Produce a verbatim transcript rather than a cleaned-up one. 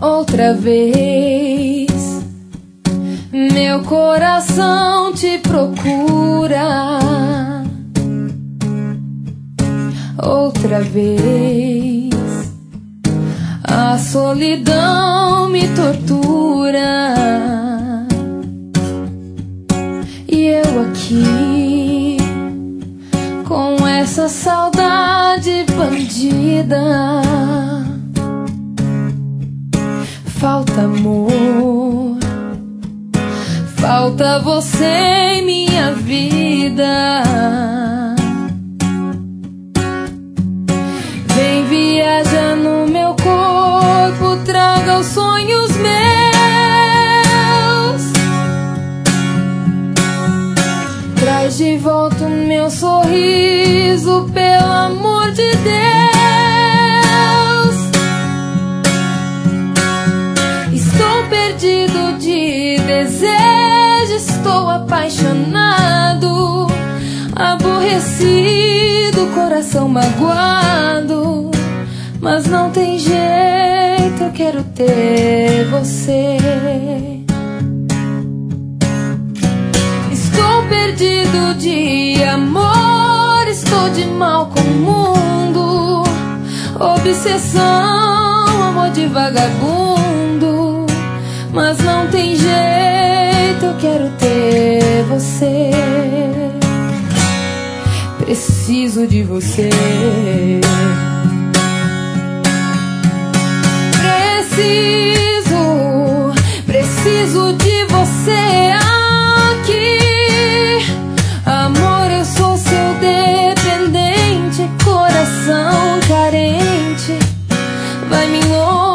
outra vez. Meu coração te procura outra vez. A solidão me tortura e eu aqui com essa saudade bandida. Falta amor, falta você em minha vida. Vem, viaja no meu corpo, traga os sonhos meus. Traz de volta o meu sorriso, pelo amor de Deus. Estou perdido de desejo, estou apaixonado, aborrecido, coração magoado. Mas não tem jeito, eu quero ter você. Estou perdido de amor, estou de mal com o mundo. Obsessão, amor de vagabundo. Mas não tem jeito, eu quero ter você. Preciso de você. Preciso, preciso de você aqui. Amor, eu sou seu dependente, coração carente, vai me enlouquecer.